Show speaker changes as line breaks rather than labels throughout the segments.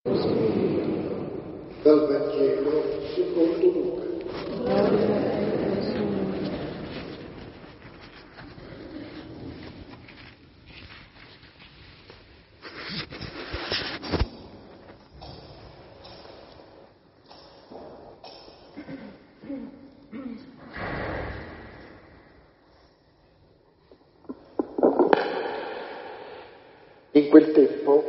Dal Vangelo secondo Luca. In quel tempo,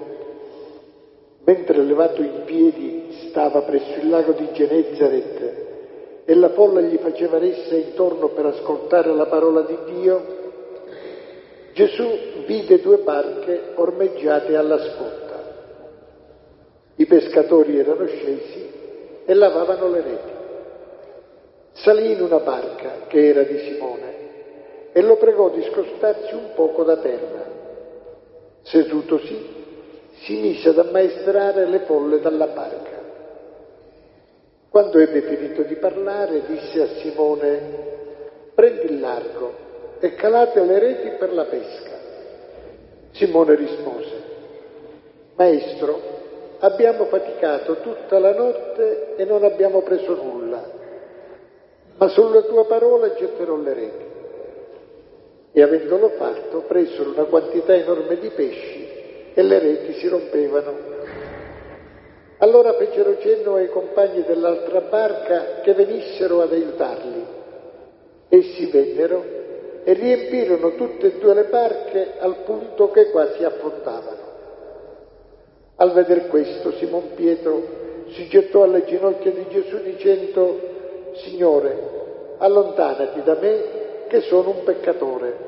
mentre levato in piedi stava presso il lago di Genezaret e la folla gli faceva ressa intorno per ascoltare la parola di Dio, Gesù vide 2 barche ormeggiate alla sponda. I pescatori erano scesi e lavavano le reti. Salì in una barca che era di Simone e lo pregò di scostarsi un poco da terra. Sedutosi, si mise ad ammaestrare le folle dalla barca. Quando ebbe finito di parlare, disse a Simone: «Prendi il largo e calate le reti per la pesca». Simone rispose: «Maestro, abbiamo faticato tutta la notte e non abbiamo preso nulla, ma sulla tua parola getterò le reti». E avendolo fatto, presero una quantità enorme di pesci e le reti si rompevano. Allora fecero cenno ai compagni dell'altra barca che venissero ad aiutarli. Essi vennero e riempirono tutte e 2 le barche al punto che quasi affondavano. Al veder questo, Simon Pietro si gettò alle ginocchia di Gesù dicendo: «Signore, allontanati da me che sono un peccatore».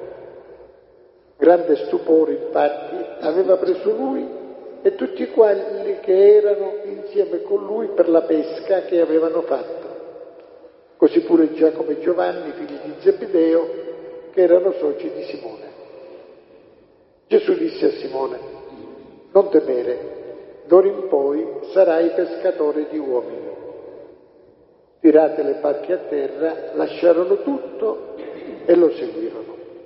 Grande stupore, infatti, aveva preso lui e tutti quelli che erano insieme con lui per la pesca che avevano fatto. Così pure Giacomo e Giovanni, figli di Zebedeo, che erano soci di Simone. Gesù disse a Simone: «Non temere, d'ora in poi sarai pescatore di uomini». Tirate le barche a terra, lasciarono tutto e lo seguirono.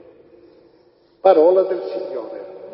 Parola del Signore.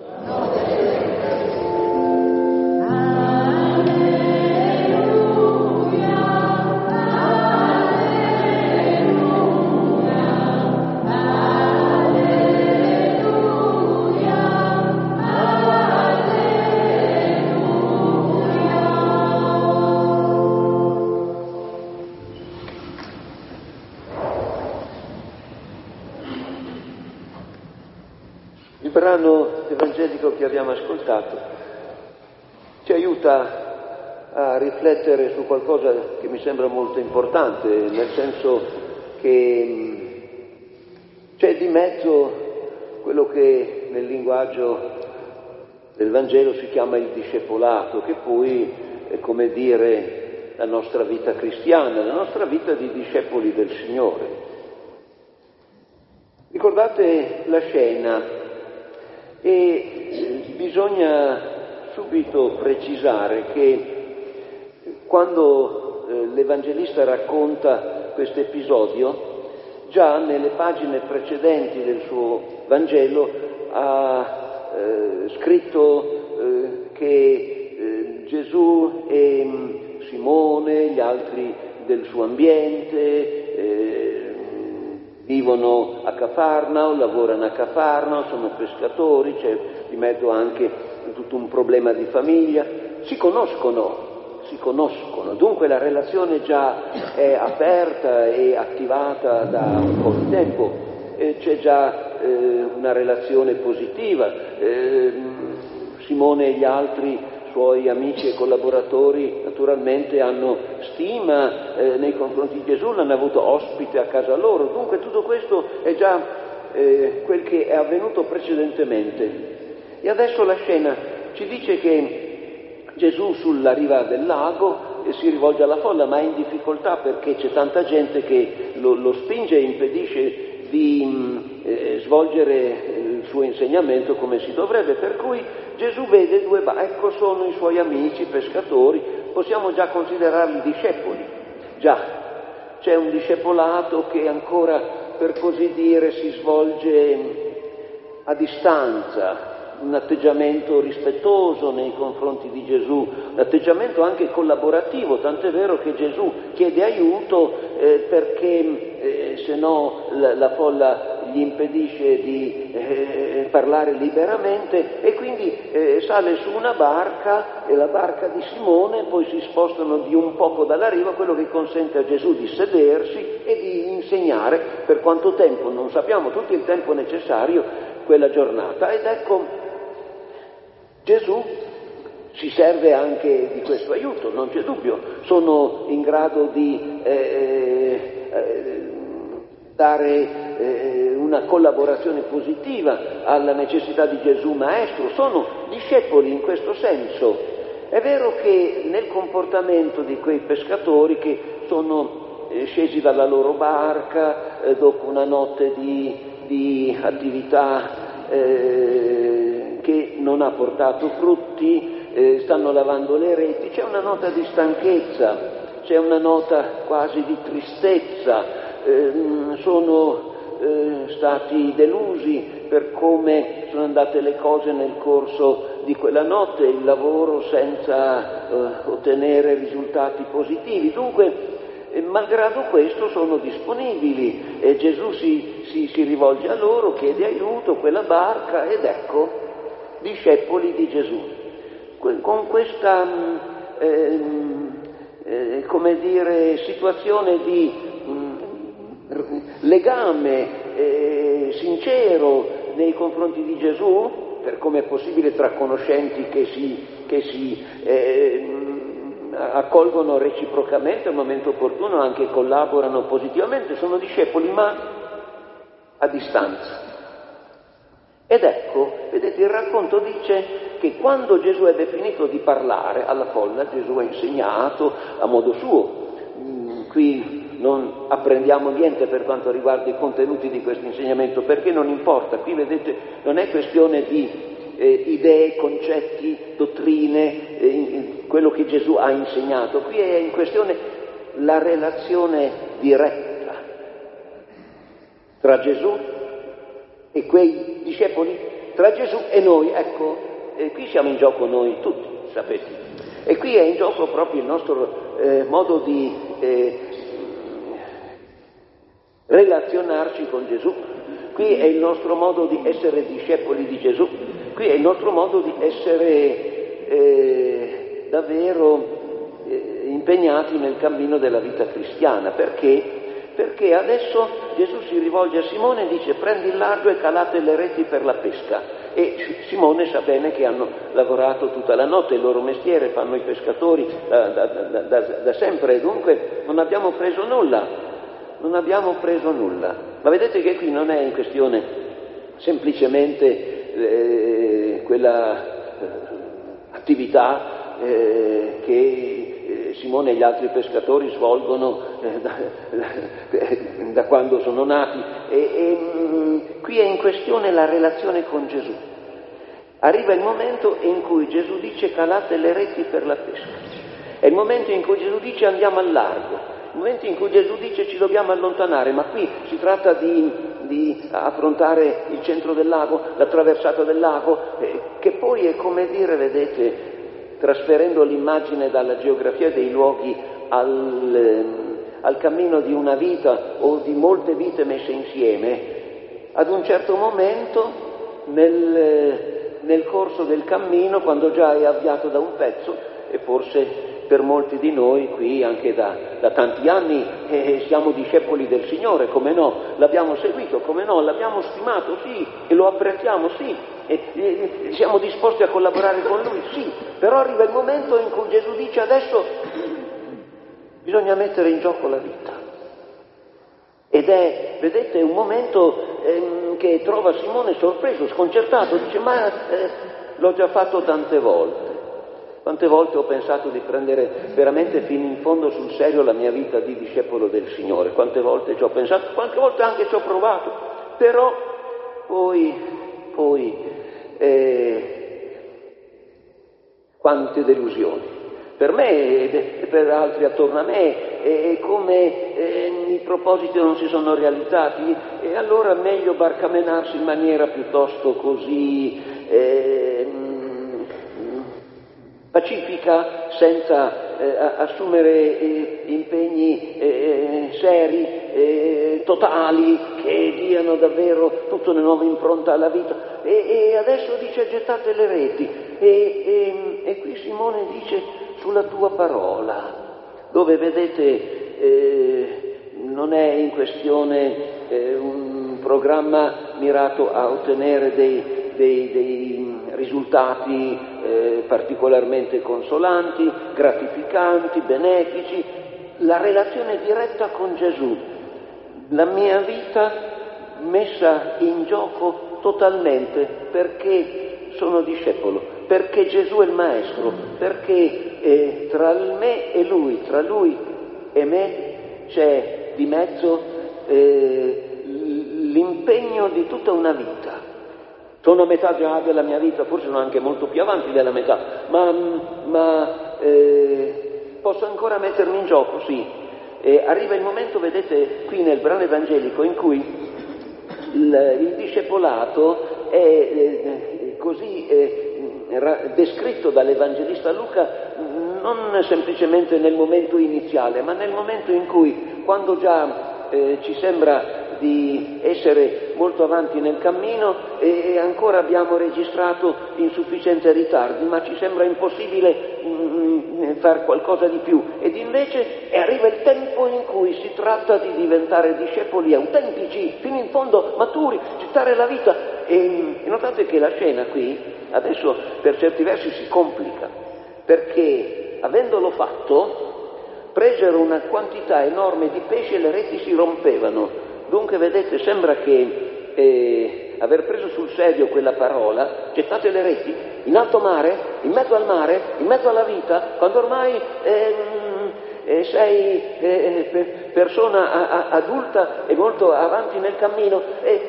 Il brano evangelico che abbiamo ascoltato ci aiuta a riflettere su qualcosa che mi sembra molto importante, nel senso che c'è di mezzo quello che nel linguaggio del Vangelo si chiama il discepolato, che poi è come dire la nostra vita cristiana, la nostra vita di discepoli del Signore. Ricordate la scena? E bisogna subito precisare che quando l'Evangelista racconta questo episodio, già nelle pagine precedenti del suo Vangelo ha scritto che Gesù e Simone, gli altri del suo ambiente, vivono a Cafarnao, lavorano a Cafarnao, sono pescatori, c'è di mezzo anche tutto un problema di famiglia, si conoscono, dunque la relazione già è aperta e attivata da un po' di tempo, c'è già una relazione positiva, Simone e gli altri suoi amici e collaboratori naturalmente hanno stima nei confronti di Gesù, l'hanno avuto ospite a casa loro, dunque tutto questo è già quel che è avvenuto precedentemente. E adesso la scena ci dice che Gesù sulla riva del lago si rivolge alla folla, ma è in difficoltà perché c'è tanta gente che lo spinge e impedisce di svolgere il suo insegnamento come si dovrebbe, per cui Gesù vede 2 barche, ecco sono i suoi amici pescatori, possiamo già considerarli discepoli, già c'è un discepolato che ancora, per così dire, si svolge a distanza, un atteggiamento rispettoso nei confronti di Gesù, un atteggiamento anche collaborativo, tant'è vero che Gesù chiede aiuto perché se no la folla gli impedisce di parlare liberamente e quindi sale su una barca, la barca di Simone, poi si spostano di un poco dalla riva, quello che consente a Gesù di sedersi e di insegnare per quanto tempo, non sappiamo, tutto il tempo necessario quella giornata. Ed ecco, Gesù si serve anche di questo aiuto, non c'è dubbio, sono in grado di dare una collaborazione positiva alla necessità di Gesù Maestro, sono discepoli in questo senso. È vero che nel comportamento di quei pescatori che sono scesi dalla loro barca dopo una notte di attività che non ha portato frutti, stanno lavando le reti, c'è una nota di stanchezza, c'è una nota quasi di tristezza, sono stati delusi per come sono andate le cose nel corso di quella notte, il lavoro senza ottenere risultati positivi. Dunque, malgrado questo sono disponibili e Gesù si rivolge a loro, chiede aiuto, quella barca, ed ecco, discepoli di Gesù. Con questa, come dire, situazione di legame sincero nei confronti di Gesù, per come è possibile tra conoscenti che si accolgono reciprocamente al momento opportuno, anche collaborano positivamente, sono discepoli ma a distanza. Ed ecco, vedete, il racconto dice che quando Gesù ebbe finito di parlare alla folla, Gesù ha insegnato a modo suo. Qui non apprendiamo niente per quanto riguarda i contenuti di questo insegnamento, perché non importa, qui vedete non è questione di idee, concetti, dottrine, quello che Gesù ha insegnato, qui è in questione la relazione diretta tra Gesù e quei discepoli, tra Gesù e noi, ecco, qui siamo in gioco noi tutti, sapete, e qui è in gioco proprio il nostro modo di relazionarci con Gesù, qui è il nostro modo di essere discepoli di Gesù, qui è il nostro modo di essere davvero impegnati nel cammino della vita cristiana. Perché adesso Gesù si rivolge a Simone e dice: prendi il largo e calate le reti per la pesca. E Simone sa bene che hanno lavorato tutta la notte, il loro mestiere, fanno i pescatori da sempre, dunque non abbiamo preso nulla. Ma vedete che qui non è in questione semplicemente quella attività che Simone e gli altri pescatori svolgono da quando sono nati. Qui è in questione la relazione con Gesù. Arriva il momento in cui Gesù dice: calate le reti per la pesca. È il momento in cui Gesù dice: andiamo al largo. Il momento in cui Gesù dice: ci dobbiamo allontanare, ma qui si tratta di affrontare il centro del lago, la traversata del lago, che poi è come dire, vedete, trasferendo l'immagine dalla geografia dei luoghi al cammino di una vita o di molte vite messe insieme, ad un certo momento nel corso del cammino, quando già è avviato da un pezzo, e forse per molti di noi qui anche da tanti anni siamo discepoli del Signore, come no, l'abbiamo seguito, come no, l'abbiamo stimato, sì, e lo apprezziamo, sì, e siamo disposti a collaborare con Lui, sì, però arriva il momento in cui Gesù dice: adesso bisogna mettere in gioco la vita. Ed è, vedete, un momento che trova Simone sorpreso, sconcertato, dice: ma l'ho già fatto tante volte. Quante volte ho pensato di prendere veramente fino in fondo sul serio la mia vita di discepolo del Signore, quante volte ci ho pensato, quante volte anche ci ho provato, però poi quante delusioni. Per me e per altri attorno a me, come i propositi non si sono realizzati, e allora meglio barcamenarsi in maniera piuttosto così pacifica, senza assumere impegni seri, totali, che diano davvero tutta una nuova impronta alla vita. E adesso dice: gettate le reti. E qui Simone dice: sulla tua parola, dove vedete non è in questione un programma mirato a ottenere dei risultati particolarmente consolanti, gratificanti, benefici, la relazione diretta con Gesù, la mia vita messa in gioco totalmente perché sono discepolo, perché Gesù è il maestro, perché tra me e lui, tra lui e me c'è di mezzo l'impegno di tutta una vita. Sono a metà già della mia vita, forse sono anche molto più avanti della metà, ma posso ancora mettermi in gioco, sì. Arriva il momento, vedete, qui nel brano evangelico, in cui il discepolato è così descritto dall'evangelista Luca non semplicemente nel momento iniziale, ma nel momento in cui, quando già ci sembra di essere molto avanti nel cammino e ancora abbiamo registrato insufficienti ritardi, ma ci sembra impossibile fare qualcosa di più, ed invece arriva il tempo in cui si tratta di diventare discepoli autentici, fino in fondo maturi, gettare la vita. E notate che la scena qui adesso per certi versi si complica, perché avendolo fatto presero una quantità enorme di pesci e le reti si rompevano. Dunque, vedete, sembra che aver preso sul serio quella parola, gettate le reti, in alto mare, in mezzo al mare, in mezzo alla vita, quando ormai sei persona adulta e molto avanti nel cammino,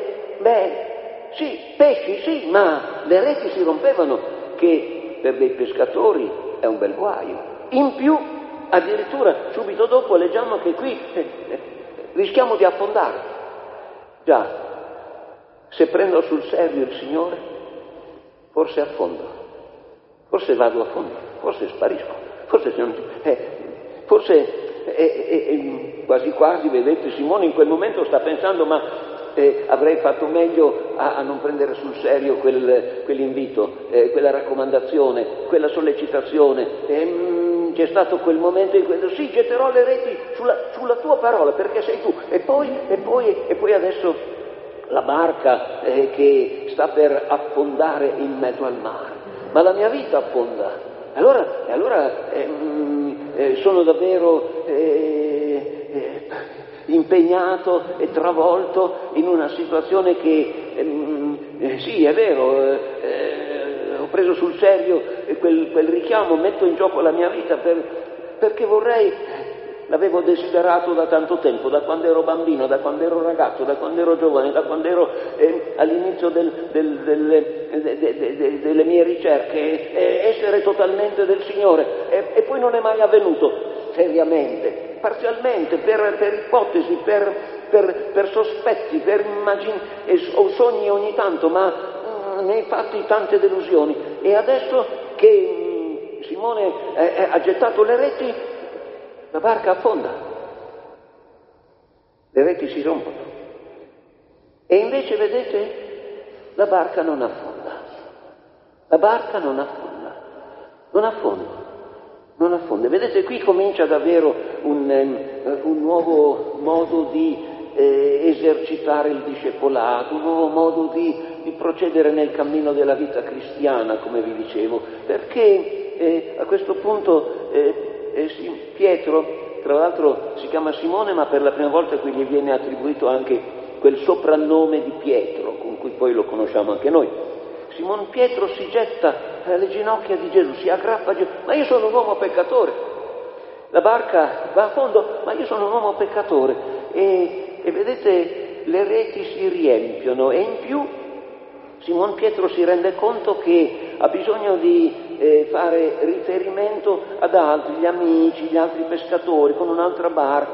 sì, pesci sì, ma le reti si rompevano, che per dei pescatori è un bel guaio. In più, addirittura, subito dopo leggiamo che qui rischiamo di affondare. Già, se prendo sul serio il Signore, forse affondo, forse vado a fondo, forse sparisco, forse quasi quasi, vedete, Simone in quel momento sta pensando: ma avrei fatto meglio a non prendere sul serio quell'invito, quella raccomandazione, quella sollecitazione. C'è stato quel momento in cui sì, getterò le reti sulla tua parola perché sei tu, e poi adesso la barca che sta per affondare in mezzo al mare, ma la mia vita affonda. Allora sono davvero impegnato e travolto in una situazione che sì, è vero, ho preso sul serio quel richiamo, metto in gioco la mia vita perché l'avevo desiderato da tanto tempo, da quando ero bambino, da quando ero ragazzo, da quando ero giovane, da quando ero all'inizio delle mie ricerche, essere totalmente del Signore, e poi non è mai avvenuto seriamente, parzialmente, per ipotesi, per sospetti, per immagini o sogni ogni tanto, ma nei fatti tante delusioni. E adesso che Simone ha gettato le reti, la barca affonda, le reti si rompono, e invece, vedete, la barca non affonda, non affonda. Vedete, qui comincia davvero un nuovo modo di esercitare il discepolato, un nuovo modo di procedere nel cammino della vita cristiana, come vi dicevo, perché a questo punto Pietro, tra l'altro si chiama Simone, ma per la prima volta qui gli viene attribuito anche quel soprannome di Pietro, con cui poi lo conosciamo anche noi. Simon Pietro si getta alle ginocchia di Gesù, si aggrappa a Gesù: ma io sono un uomo peccatore, la barca va a fondo, ma io sono un uomo peccatore. E vedete, le reti si riempiono, e in più Simon Pietro si rende conto che ha bisogno di fare riferimento ad altri, gli amici, gli altri pescatori con un'altra barca,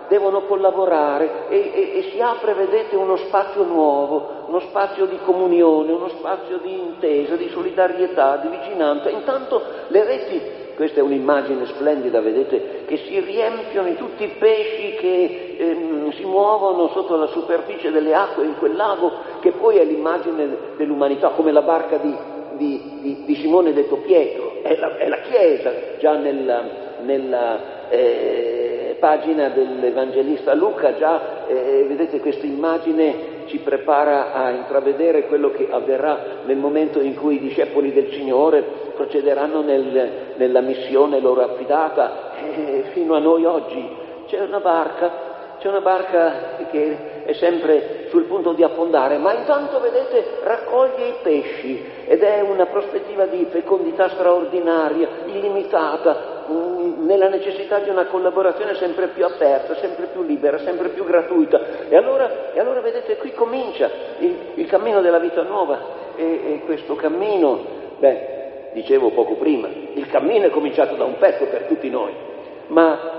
devono collaborare e si apre, vedete, uno spazio nuovo, uno spazio di comunione, uno spazio di intesa, di solidarietà, di vicinanza. Intanto le reti, questa è un'immagine splendida, vedete, che si riempiono di tutti i pesci che si muovono sotto la superficie delle acque in quel lago, che poi è l'immagine dell'umanità, come la barca di Simone detto Pietro, è la Chiesa, già nella pagina dell'Evangelista Luca, già vedete questa immagine ci prepara a intravedere quello che avverrà nel momento in cui i discepoli del Signore procederanno nella missione loro affidata, fino a noi oggi. C'è una barca che è sempre sul punto di affondare, ma intanto, vedete, raccoglie i pesci ed è una prospettiva di fecondità straordinaria, illimitata, nella necessità di una collaborazione sempre più aperta, sempre più libera, sempre più gratuita. E allora vedete, qui comincia il cammino della vita nuova e questo cammino, dicevo poco prima, il cammino è cominciato da un pezzo per tutti noi, ma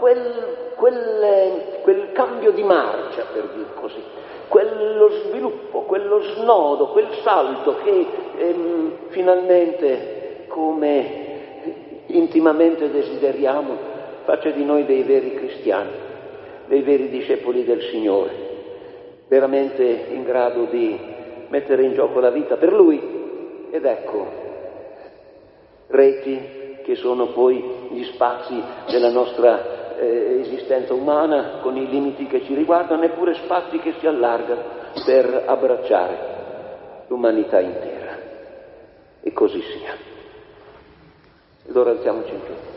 quel cambio di marcia, per dir così, quello sviluppo, quello snodo, quel salto che finalmente, come intimamente desideriamo, faccia di noi dei veri cristiani, dei veri discepoli del Signore, veramente in grado di mettere in gioco la vita per Lui. Ed ecco, reti che sono poi gli spazi della nostra esistenza umana, con i limiti che ci riguardano, eppure spazi che si allargano per abbracciare l'umanità intera. E così sia. Allora alziamoci in piedi.